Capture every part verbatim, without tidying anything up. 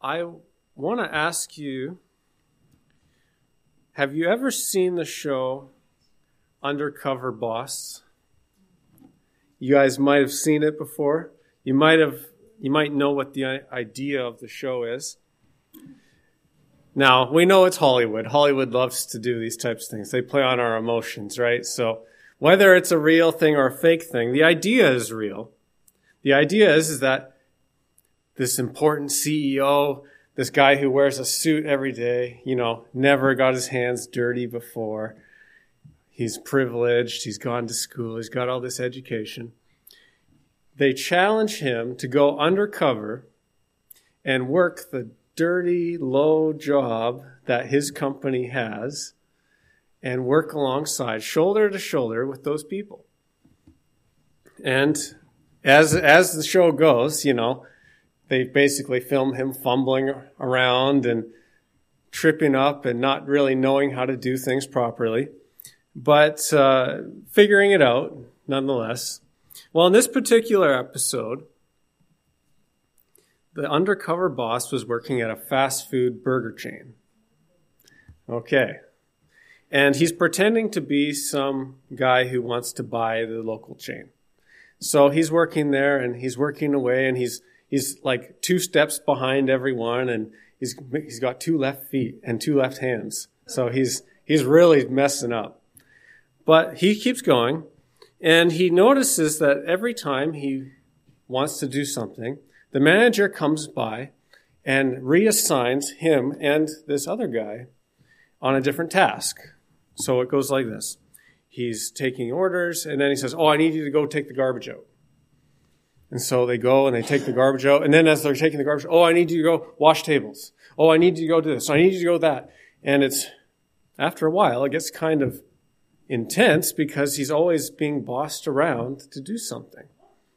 I want to ask you, have you ever seen the show Undercover Boss? You guys might have seen it before. You might have, you might know what the idea of the show is. Now, we know it's Hollywood. Hollywood loves to do these types of things. They play on our emotions, right? So whether it's a real thing or a fake thing, the idea is real. The idea is, is that this important C E O, this guy who wears a suit every day, you know, never got his hands dirty before. He's privileged. He's gone to school. He's got all this education. They challenge him to go undercover and work the dirty, low job that his company has and work alongside, shoulder to shoulder with those people. And as as the show goes, you know, they basically film him fumbling around and tripping up and not really knowing how to do things properly, but uh, figuring it out nonetheless. Well, in this particular episode, the undercover boss was working at a fast food burger chain. Okay. And he's pretending to be some guy who wants to buy the local chain. So he's working there and he's working away and he's he's like two steps behind everyone and he's he's got two left feet and two left hands. So he's he's really messing up. But he keeps going and he notices that every time he wants to do something, the manager comes by and reassigns him and this other guy on a different task. So it goes like this. He's taking orders, and then he says, oh, I need you to go take the garbage out. And so they go and they take the garbage out. And then as they're taking the garbage, oh, I need you to go wash tables. Oh, I need you to go do this. I need you to go that. And it's, after a while, it gets kind of intense because he's always being bossed around to do something.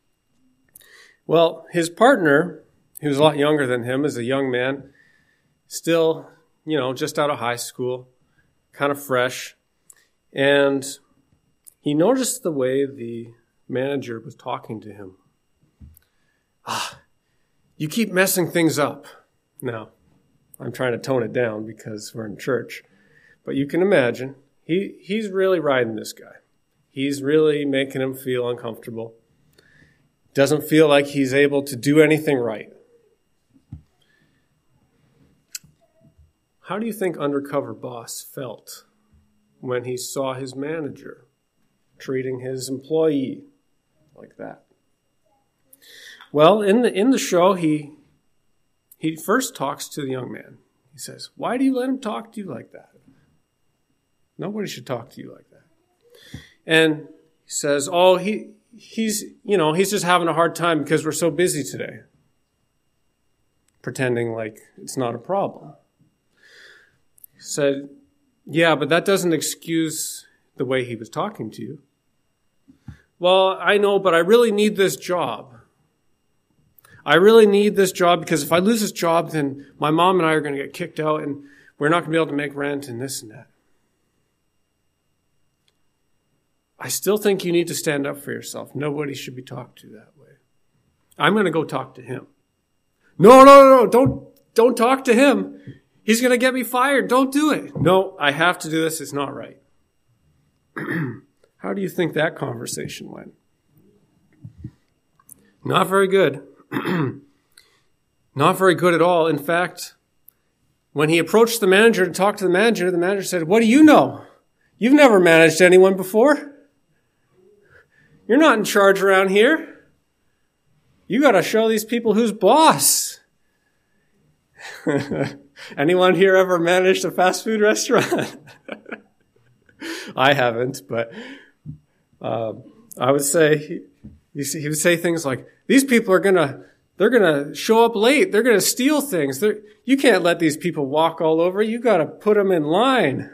Well, his partner, who's a lot younger than him, is a young man, still, you know, just out of high school, kind of fresh. And he noticed the way the manager was talking to him. Ah, you keep messing things up. Now, I'm trying to tone it down because we're in church. But you can imagine, he, he's really riding this guy. He's really making him feel uncomfortable. Doesn't feel like he's able to do anything right. How do you think undercover boss felt when he saw his manager treating his employee like that? Well, in the in the show, he he first talks to the young man. He says, "Why do you let him talk to you like that? Nobody should talk to you like that." And he says, "Oh, he he's you know he's just having a hard time because we're so busy today." Pretending like it's not a problem. He said, "Yeah, but that doesn't excuse the way he was talking to you." "Well, I know, but I really need this job. I really need this job because if I lose this job, then my mom and I are going to get kicked out and we're not going to be able to make rent and this and that." I still think you need to stand up for yourself. Nobody should be talked to that way. I'm going to go talk to him. "No, no, no, no, don't, don't talk to him. He's going to get me fired. Don't do it." "No, I have to do this. It's not right." How do you think that conversation went? Not very good. Not very good at all. In fact, when he approached the manager to talk to the manager, the manager said, "What do you know? You've never managed anyone before. You're not in charge around here. You got to show these people who's boss." Anyone here ever managed a fast food restaurant? I haven't, but uh, I would say he, he would say things like, "These people are gonna, they're gonna show up late. They're gonna steal things. They're, you can't let these people walk all over. You got to put them in line."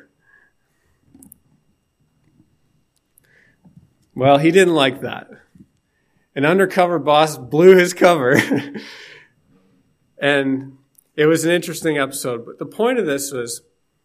Well, he didn't like that. An undercover boss blew his cover. And it was an interesting episode. But the point of this was,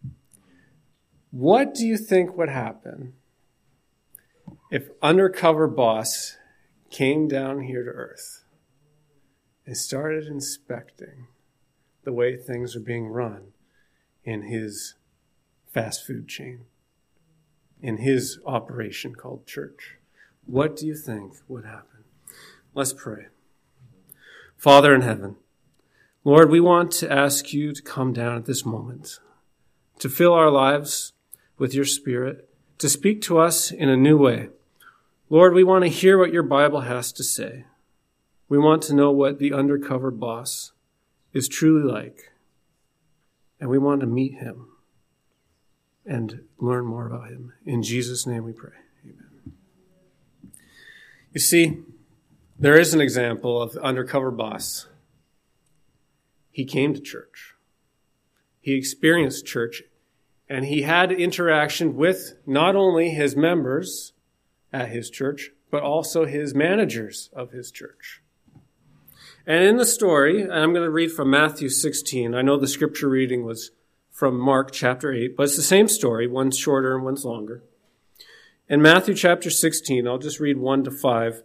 what do you think would happen if undercover boss came down here to earth and started inspecting the way things are being run in his fast food chain, in his operation called church? What do you think would happen? Let's pray. Father in heaven, Lord, we want to ask you to come down at this moment, to fill our lives with your Spirit, to speak to us in a new way. Lord, we want to hear what your Bible has to say. We want to know what the undercover boss is truly like. And we want to meet him and learn more about him. In Jesus' name we pray. Amen. You see, there is an example of the undercover boss. He came to church. He experienced church, and he had interaction with not only his members at his church, but also his managers of his church. And in the story, and I'm going to read from Matthew sixteen. I know the scripture reading was from Mark chapter eight, but it's the same story. One's shorter and one's longer. In Matthew chapter sixteen, I'll just read one to five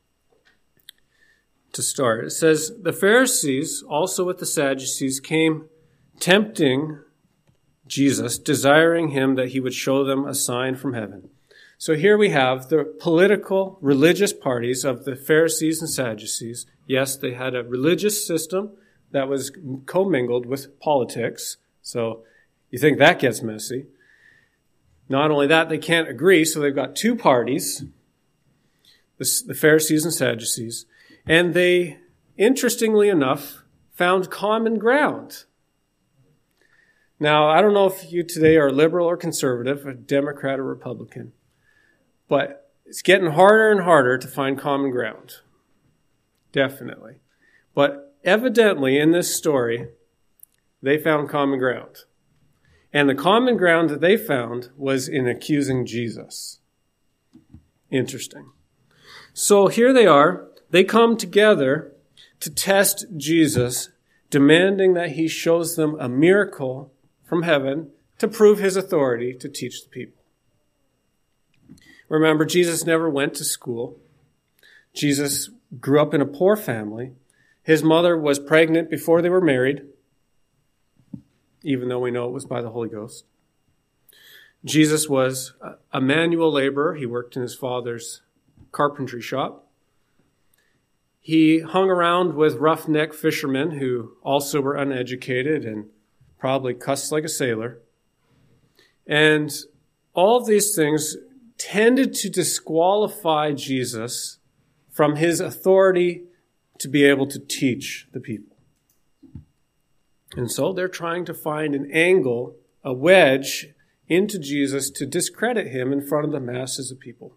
to start. It says, "The Pharisees, also with the Sadducees, came tempting Jesus, desiring him that he would show them a sign from heaven." So here we have the political, religious parties of the Pharisees and Sadducees. Yes, they had a religious system that was commingled with politics. So you think that gets messy. Not only that, they can't agree, so they've got two parties, the Pharisees and Sadducees. And they, interestingly enough, found common ground. Now, I don't know if you today are liberal or conservative, a Democrat or Republican, but it's getting harder and harder to find common ground. Definitely. But evidently, in this story, they found common ground. And the common ground that they found was in accusing Jesus. Interesting. So here they are. They come together to test Jesus, demanding that he shows them a miracle from heaven to prove his authority to teach the people. Remember, Jesus never went to school. Jesus grew up in a poor family. His mother was pregnant before they were married, even though we know it was by the Holy Ghost. Jesus was a manual laborer. He worked in his father's carpentry shop. He hung around with roughneck fishermen who also were uneducated and probably cussed like a sailor. And all of these things tended to disqualify Jesus from his authority to be able to teach the people. And so they're trying to find an angle, a wedge into Jesus to discredit him in front of the masses of people.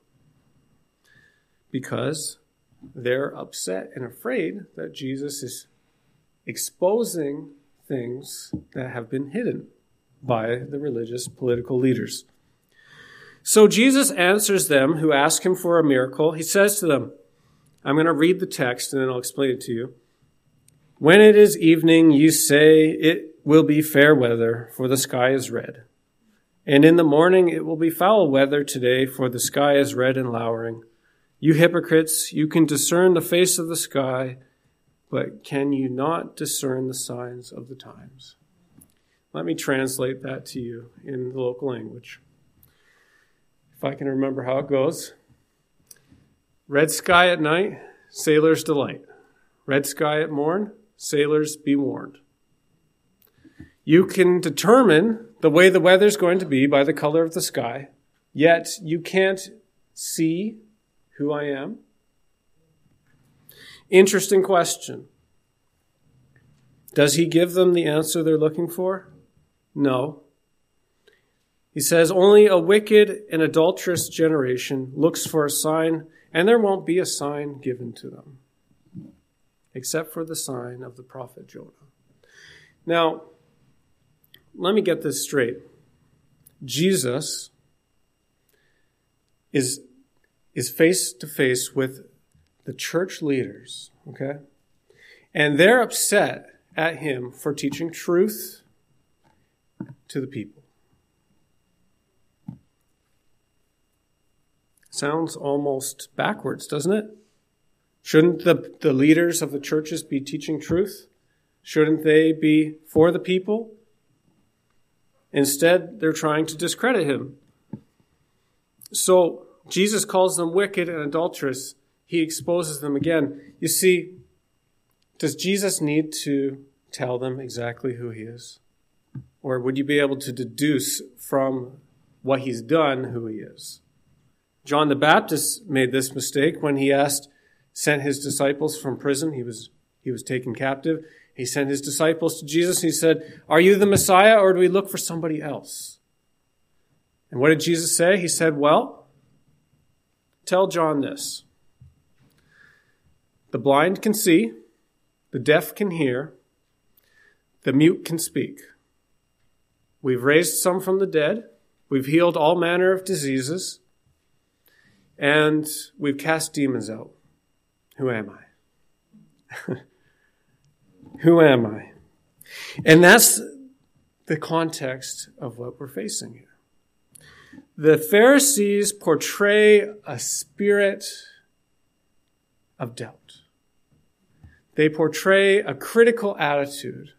Because they're upset and afraid that Jesus is exposing things that have been hidden by the religious political leaders. So Jesus answers them who ask him for a miracle. He says to them, I'm going to read the text and then I'll explain it to you. When it is evening, you say it will be fair weather, for the sky is red. And in the morning it will be foul weather today, for the sky is red and lowering. You hypocrites, you can discern the face of the sky, but can you not discern the signs of the times? Let me translate that to you in the local language. If I can remember how it goes. Red sky at night, sailors delight. Red sky at morn, sailors be warned. You can determine the way the weather's going to be by the color of the sky, yet you can't see who I am. Interesting question. Does he give them the answer they're looking for? No. He says, only a wicked and adulterous generation looks for a sign, and there won't be a sign given to them, except for the sign of the prophet Jonah. Now, let me get this straight. Jesus is, is face to face with the church leaders, okay? And they're upset at him for teaching truth to the people. Sounds almost backwards, doesn't it? Shouldn't the, the leaders of the churches be teaching truth? Shouldn't they be for the people? Instead, they're trying to discredit him. So Jesus calls them wicked and adulterous. He exposes them again. You see, does Jesus need to tell them exactly who he is? Or would you be able to deduce from what he's done who he is? John the Baptist made this mistake when he asked, sent his disciples from prison. He was, he was taken captive. He sent his disciples to Jesus. He said, are you the Messiah, or do we look for somebody else? And what did Jesus say? He said, well, tell John this. The blind can see, the deaf can hear, the mute can speak. We've raised some from the dead. We've healed all manner of diseases. And we've cast demons out. Who am I? Who am I? And that's the context of what we're facing here. The Pharisees portray a spirit of doubt. They portray a critical attitude.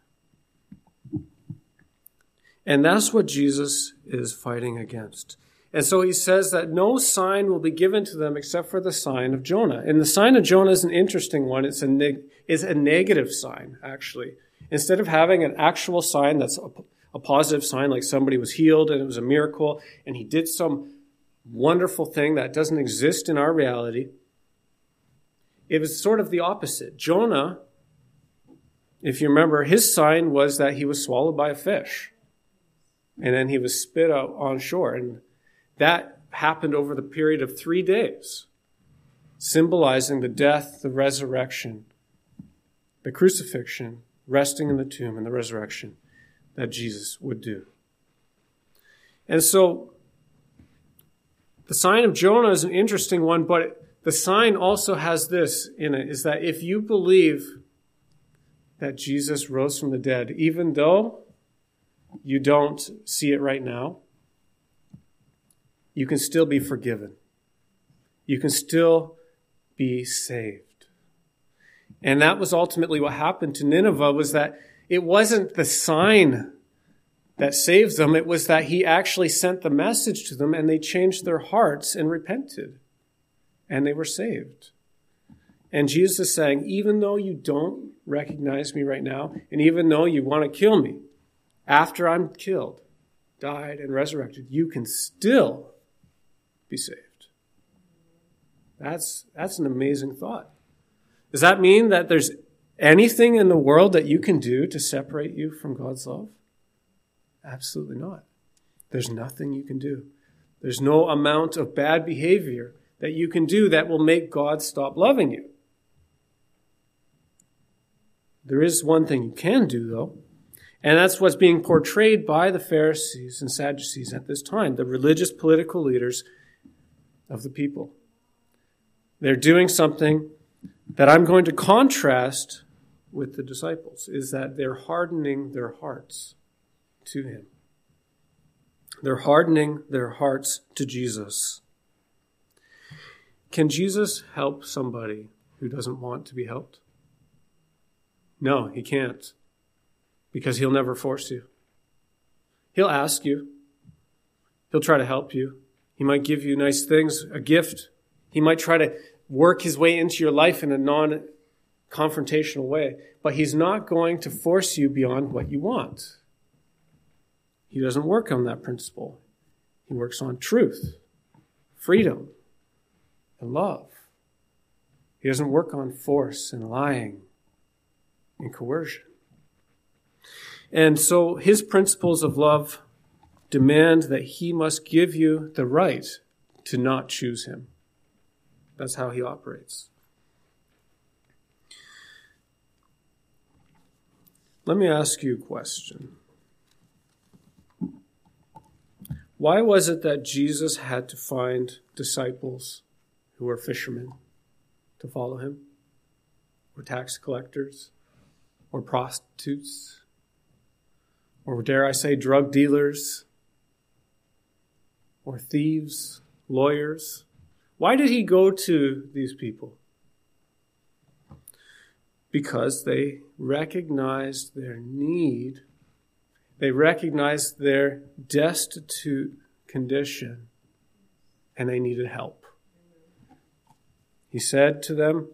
And that's what Jesus is fighting against. And so he says that no sign will be given to them except for the sign of Jonah. And the sign of Jonah is an interesting one. It's a, neg- it's a negative sign, actually. Instead of having an actual sign that's a, a positive sign, like somebody was healed and it was a miracle, and he did some wonderful thing that doesn't exist in our reality, it was sort of the opposite. Jonah, if you remember, his sign was that he was swallowed by a fish. And then he was spit out on shore. And that happened over the period of three days, symbolizing the death, the resurrection, the crucifixion, resting in the tomb, and the resurrection that Jesus would do. And so the sign of Jonah is an interesting one, but the sign also has this in it, is that if you believe that Jesus rose from the dead, even though you don't see it right now, you can still be forgiven. You can still be saved. And that was ultimately what happened to Nineveh, was that it wasn't the sign that saves them. It was that he actually sent the message to them, and they changed their hearts and repented. And they were saved. And Jesus is saying, even though you don't recognize me right now, and even though you want to kill me, after I'm killed, died, and resurrected, you can still be saved. That's, that's an amazing thought. Does that mean that there's anything in the world that you can do to separate you from God's love? Absolutely not. There's nothing you can do. There's no amount of bad behavior that you can do that will make God stop loving you. There is one thing you can do, though, and that's what's being portrayed by the Pharisees and Sadducees at this time, the religious political leaders of the people. They're doing something that I'm going to contrast with the disciples, is that they're hardening their hearts to him. They're hardening their hearts to Jesus. Can Jesus help somebody who doesn't want to be helped? No, he can't. Because he'll never force you. He'll ask you. He'll try to help you. He might give you nice things, a gift. He might try to work his way into your life in a non-confrontational way. But he's not going to force you beyond what you want. He doesn't work on that principle. He works on truth, freedom, and love. He doesn't work on force and lying and coercion. And so his principles of love demand that he must give you the right to not choose him. That's how he operates. Let me ask you a question. Why was it that Jesus had to find disciples who were fishermen to follow him? Or tax collectors? Or prostitutes? Or dare I say drug dealers? Or thieves? Lawyers? Why did he go to these people? because they recognized their need. They recognized their destitute condition, and they needed help. He said to them,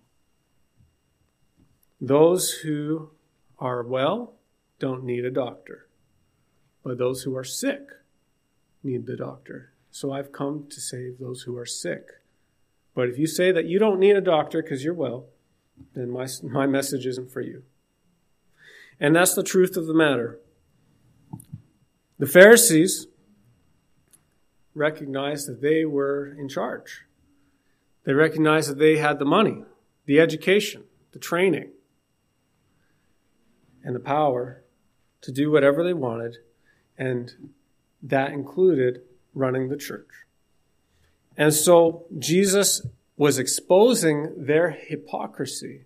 those who are well don't need a doctor, but those who are sick need the doctor. So I've come to save those who are sick. But if you say that you don't need a doctor because you're well, then my, my message isn't for you. And that's the truth of the matter. The Pharisees recognized that they were in charge. They recognized that they had the money, the education, the training, and the power to do whatever they wanted, and that included running the church. And so Jesus was exposing their hypocrisy.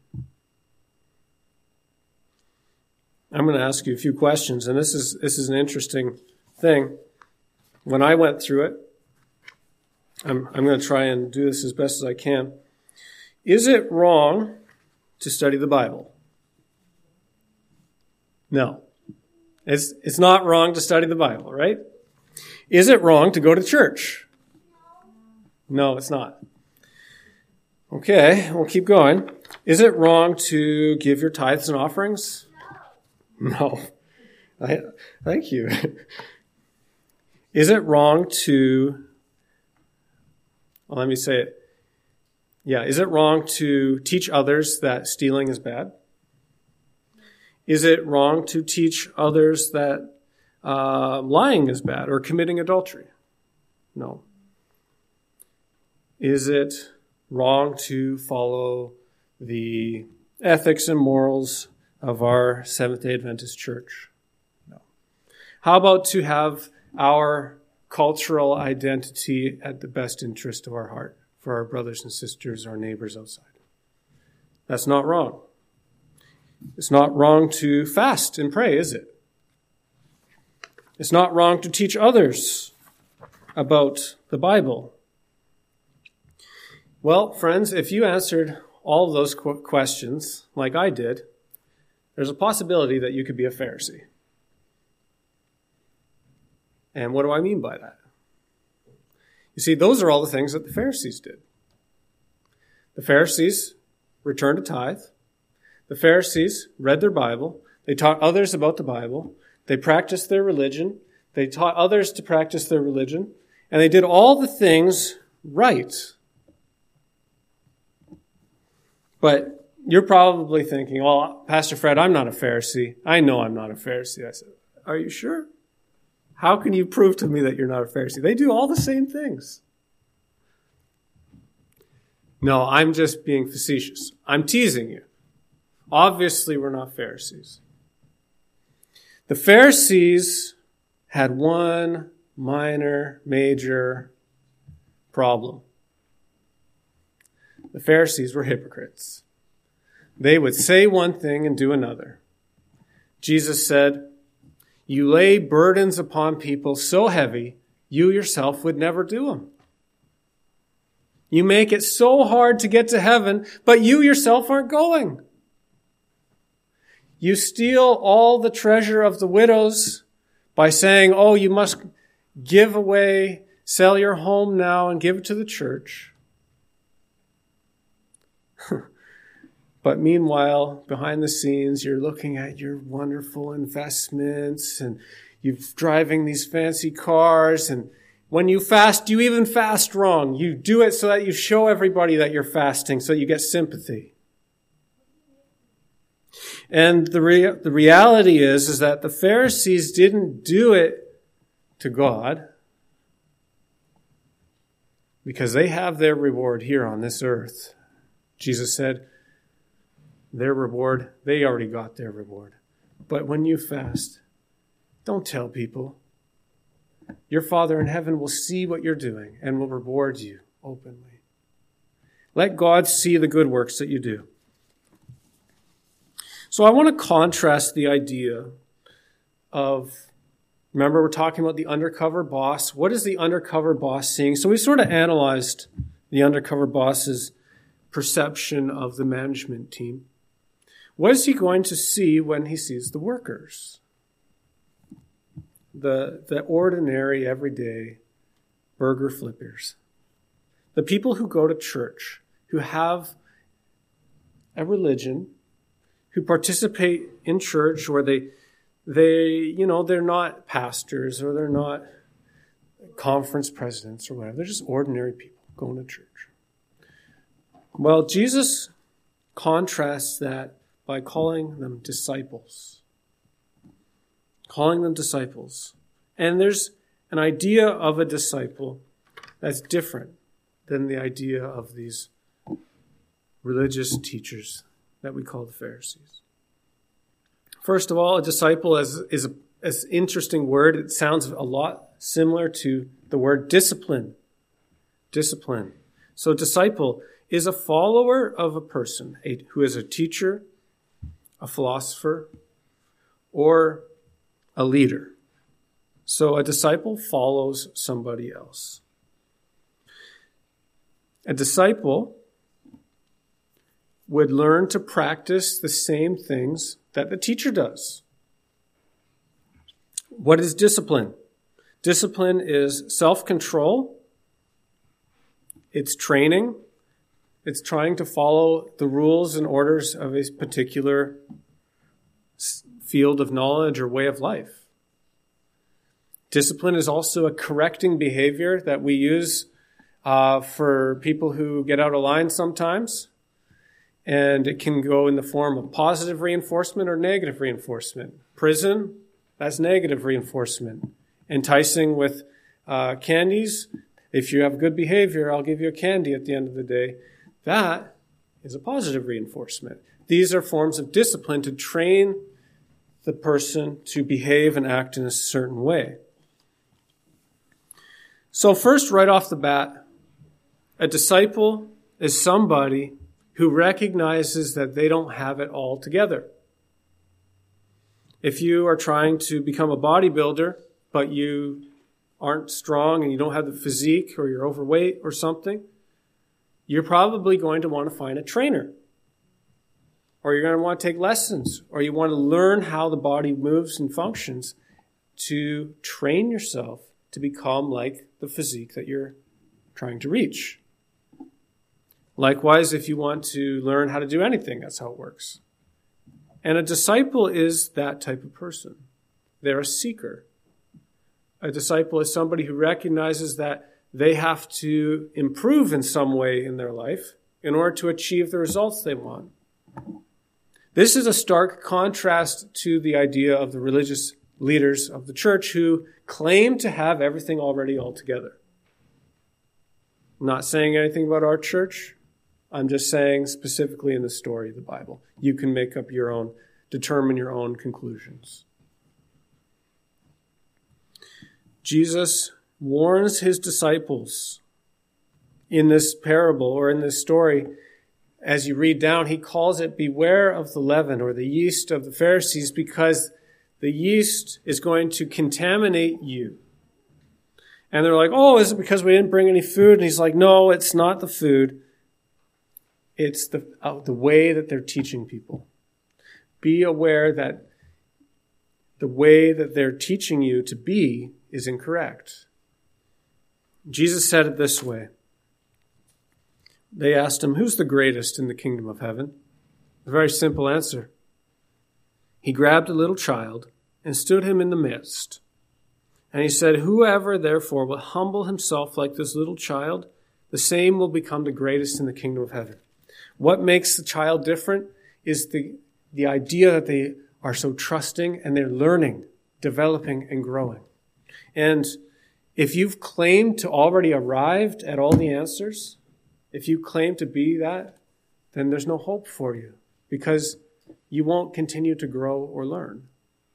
I'm going to ask you a few questions, and this is this is an interesting thing. When I went through it, I'm, I'm going to try and do this as best as I can. Is it wrong to study the Bible? No. It's, it's not wrong to study the Bible, right? Is it wrong to go to church? No, it's not. Okay, we'll keep going. Is it wrong to give your tithes and offerings? No. I, thank you. Is it wrong to, well, let me say it. Yeah, is it wrong to teach others that stealing is bad? Is it wrong to teach others that uh, lying is bad or committing adultery? No. Is it wrong to follow the ethics and morals of our Seventh-day Adventist church? No. How about to have our cultural identity at the best interest of our heart for our brothers and sisters, our neighbors outside? That's not wrong. It's not wrong to fast and pray, is it? It's not wrong to teach others about the Bible. Well, friends, if you answered all of those qu- questions like I did, there's a possibility that you could be a Pharisee. And what do I mean by that? You see, those are all the things that the Pharisees did. The Pharisees returned a tithe. The Pharisees read their Bible. They taught others about the Bible. They practiced their religion. They taught others to practice their religion. And they did all the things right. But you're probably thinking, well, Pastor Fred, I'm not a Pharisee. I know I'm not a Pharisee. I said, are you sure? How can you prove to me that you're not a Pharisee? They do all the same things. No, I'm just being facetious. I'm teasing you. Obviously, we're not Pharisees. The Pharisees had one minor, major problem. The Pharisees were hypocrites. They would say one thing and do another. Jesus said, you lay burdens upon people so heavy, you yourself would never do them. You make it so hard to get to heaven, but you yourself aren't going. You steal all the treasure of the widows by saying, oh, you must give away, sell your home now and give it to the church. But meanwhile, behind the scenes, you're looking at your wonderful investments and you're driving these fancy cars. And when you fast, you even fast wrong. You do it so that you show everybody that you're fasting, so you get sympathy. And the rea- the reality is, is that the Pharisees didn't do it to God because they have their reward here on this earth. Jesus said, their reward, they already got their reward. But when you fast, don't tell people. Your Father in heaven will see what you're doing and will reward you openly. Let God see the good works that you do. So I want to contrast the idea of, remember we're talking about the undercover boss. What is the undercover boss seeing? So we sort of analyzed the undercover boss's perception of the management team. What is he going to see when he sees the workers? The, the ordinary, everyday burger flippers. The people who go to church, who have a religion, who participate in church, or they, they, you know, they're not pastors or they're not conference presidents or whatever. They're just ordinary people going to church. Well, Jesus contrasts that by calling them disciples. Calling them disciples. And there's an idea of a disciple that's different than the idea of these religious teachers that we call the Pharisees. First of all, a disciple is, is a, is an interesting word. It sounds a lot similar to the word discipline. Discipline. So disciple is a follower of a person a, who is a teacher, a philosopher, or a leader. So a disciple follows somebody else. A disciple would learn to practice the same things that the teacher does. What is discipline? Discipline is self-control. It's training. It's trying to follow the rules and orders of a particular field of knowledge or way of life. Discipline is also a correcting behavior that we use uh, for people who get out of line sometimes. And it can go in the form of positive reinforcement or negative reinforcement. Prison, that's negative reinforcement. Enticing with uh, candies. If you have good behavior, I'll give you a candy at the end of the day. That is a positive reinforcement. These are forms of discipline to train the person to behave and act in a certain way. So first, right off the bat, a disciple is somebody who recognizes that they don't have it all together. If you are trying to become a bodybuilder, but you aren't strong and you don't have the physique or you're overweight or something, you're probably going to want to find a trainer. Or you're going to want to take lessons. Or you want to learn how the body moves and functions to train yourself to become like the physique that you're trying to reach. Likewise, if you want to learn how to do anything, that's how it works. And a disciple is that type of person. They're a seeker. A disciple is somebody who recognizes that they have to improve in some way in their life in order to achieve the results they want. This is a stark contrast to the idea of the religious leaders of the church who claim to have everything already all together. I'm not saying anything about our church. I'm just saying specifically in the story of the Bible. You can make up your own, determine your own conclusions. Jesus warns his disciples in this parable or in this story. As you read down, he calls it, beware of the leaven or the yeast of the Pharisees, because the yeast is going to contaminate you. And they're like, oh, is it because we didn't bring any food? And he's like, no, it's not the food. It's the, uh, the way that they're teaching people. Be aware that the way that they're teaching you to be is incorrect. Jesus said it this way. They asked him, who's the greatest in the kingdom of heaven? A very simple answer. He grabbed a little child and stood him in the midst. And he said, whoever therefore will humble himself like this little child, the same will become the greatest in the kingdom of heaven. What makes the child different is the, the idea that they are so trusting and they're learning, developing, and growing. And if you've claimed to already arrived at all the answers, if you claim to be that, then there's no hope for you because you won't continue to grow or learn.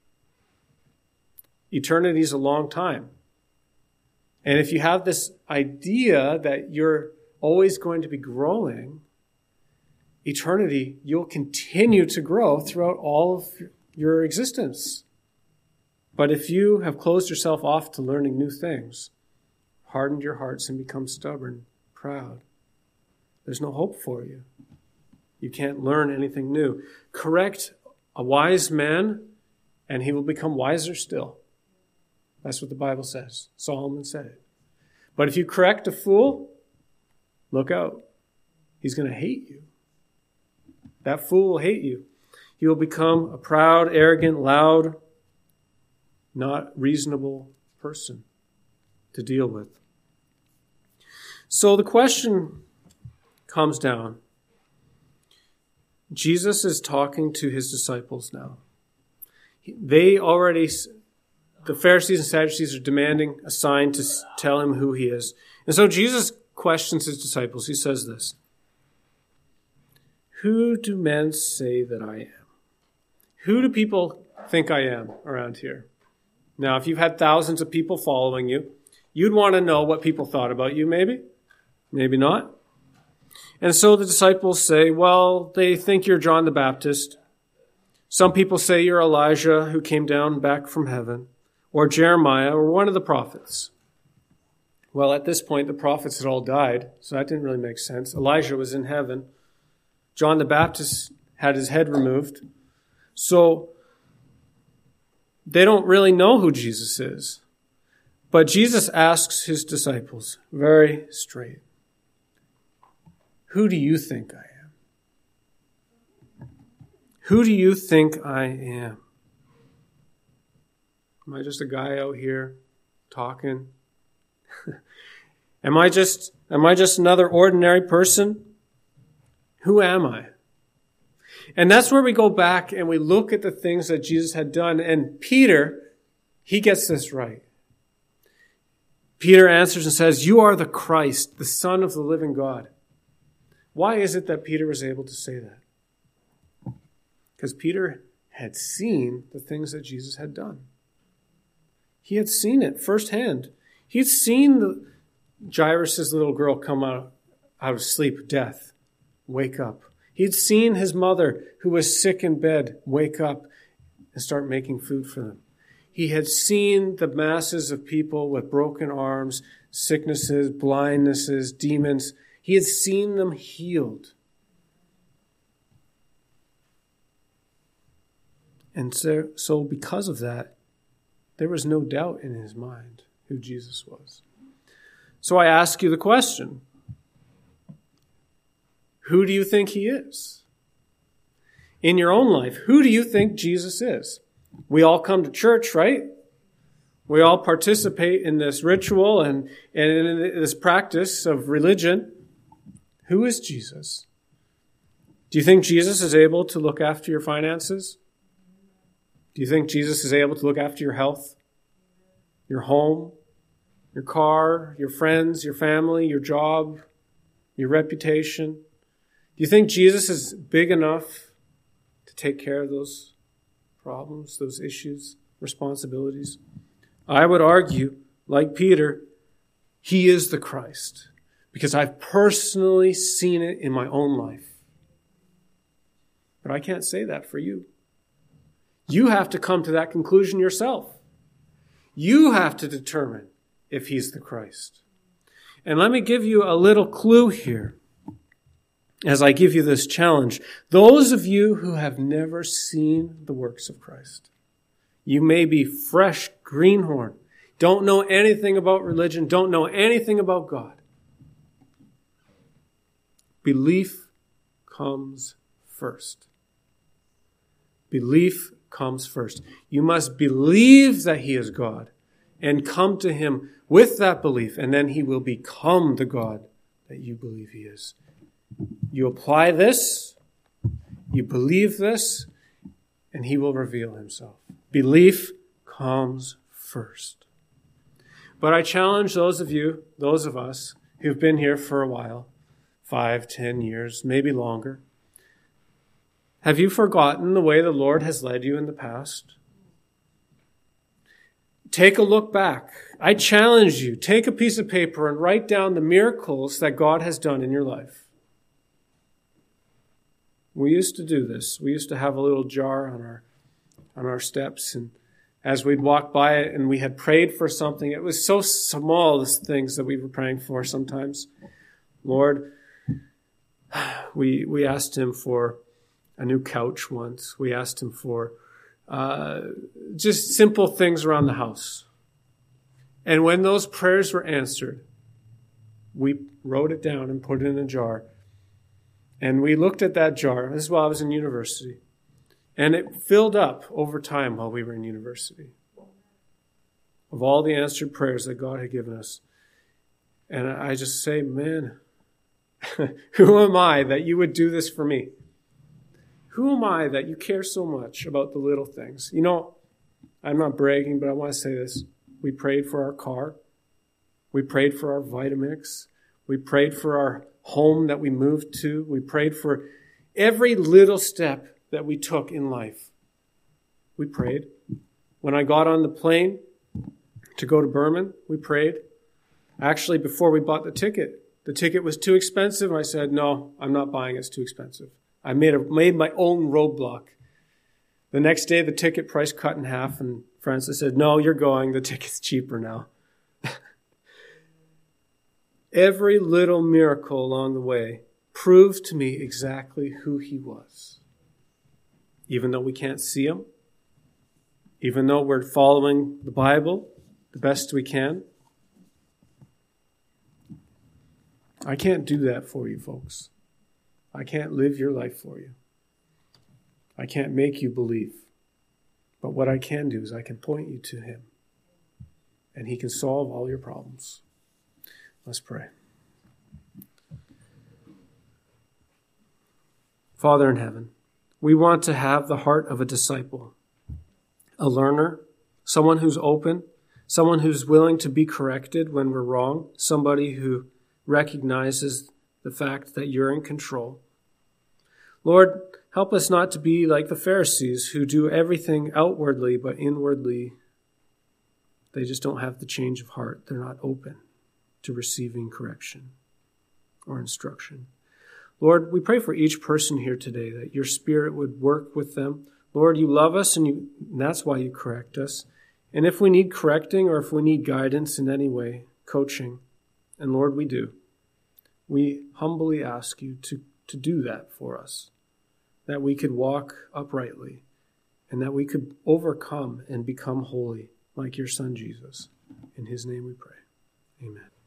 Eternity is a long time. And if you have this idea that you're always going to be growing, eternity, you'll continue to grow throughout all of your existence. But if you have closed yourself off to learning new things, hardened your hearts and become stubborn, proud, there's no hope for you. You can't learn anything new. Correct a wise man, and he will become wiser still. That's what the Bible says. Solomon said it. But if you correct a fool, look out. He's going to hate you. That fool will hate you. He will become a proud, arrogant, loud, not reasonable person to deal with. So the question comes down. Jesus is talking to his disciples now. They already, the Pharisees and Sadducees are demanding a sign to tell him who he is. And so Jesus questions his disciples. He says this, "Who do men say that I am?" Who do people think I am around here? Now, if you've had thousands of people following you, you'd want to know what people thought about you, maybe. Maybe not. And so the disciples say, well, they think you're John the Baptist. Some people say you're Elijah who came down back from heaven, or Jeremiah, or one of the prophets. Well, at this point, the prophets had all died, so that didn't really make sense. Elijah was in heaven. John the Baptist had his head removed. So they don't really know who Jesus is. But Jesus asks his disciples very straight, "Who do you think I am? Who do you think I am? Am I just a guy out here talking? Am I just am I just another ordinary person? Who am I?" And that's where we go back and we look at the things that Jesus had done. And Peter, he gets this right. Peter answers and says, "You are the Christ, the Son of the living God." Why is it that Peter was able to say that? Because Peter had seen the things that Jesus had done. He had seen it firsthand. He had seen the, Jairus' little girl come out, out of sleep, death, wake up. He'd seen his mother, who was sick in bed, wake up and start making food for them. He had seen the masses of people with broken arms, sicknesses, blindnesses, demons. He had seen them healed. And so, so because of that, there was no doubt in his mind who Jesus was. So I ask you the question, who do you think he is? In your own life, who do you think Jesus is? We all come to church, right? We all participate in this ritual and, and in this practice of religion. Who is Jesus? Do you think Jesus is able to look after your finances? Do you think Jesus is able to look after your health, your home, your car, your friends, your family, your job, your reputation? Do you think Jesus is big enough to take care of those problems, those issues, responsibilities? I would argue, like Peter, he is the Christ, because I've personally seen it in my own life. But I can't say that for you. You have to come to that conclusion yourself. You have to determine if he's the Christ. And let me give you a little clue here as I give you this challenge. Those of you who have never seen the works of Christ, you may be fresh greenhorn, don't know anything about religion, don't know anything about God. Belief comes first. Belief comes first. You must believe that he is God and come to him with that belief, and then he will become the God that you believe he is. You apply this, you believe this, and he will reveal himself. Belief comes first. But I challenge those of you, those of us who've been here for a while, five, ten years, maybe longer. Have you forgotten the way the Lord has led you in the past? Take a look back. I challenge you, take a piece of paper and write down the miracles that God has done in your life. We used to do this. We used to have a little jar on our on our steps, and as we'd walk by it and we had prayed for something, it was so small, the things that we were praying for sometimes. Lord, We we asked him for a new couch once. We asked him for uh, just simple things around the house. And when those prayers were answered, we wrote it down and put it in a jar. And we looked at that jar. This is while I was in university. And it filled up over time while we were in university, of all the answered prayers that God had given us. And I just say, man, who am I that you would do this for me? Who am I that you care so much about the little things? You know, I'm not bragging, but I want to say this. We prayed for our car. We prayed for our Vitamix. We prayed for our home that we moved to. We prayed for every little step that we took in life. We prayed. When I got on the plane to go to Burman, we prayed. Actually, before we bought the ticket, the ticket was too expensive. And I said, no, I'm not buying it. It's too expensive. I made, a, made my own roadblock. The next day, the ticket price cut in half. And Francis said, no, you're going. The ticket's cheaper now. Every little miracle along the way proved to me exactly who he was. Even though we can't see him, even though we're following the Bible the best we can, I can't do that for you, folks. I can't live your life for you. I can't make you believe. But what I can do is I can point you to him, and he can solve all your problems. Let's pray. Father in heaven, we want to have the heart of a disciple, a learner, someone who's open, someone who's willing to be corrected when we're wrong, somebody who recognizes the fact that you're in control. Lord, help us not to be like the Pharisees who do everything outwardly, but inwardly they just don't have the change of heart. They're not open to receiving correction or instruction. Lord, we pray for each person here today that your Spirit would work with them. Lord, you love us, and, you, and that's why you correct us. And if we need correcting or if we need guidance in any way, coaching, and Lord, we do, we humbly ask you to, to do that for us, that we could walk uprightly and that we could overcome and become holy like your Son, Jesus. In his name we pray. Amen.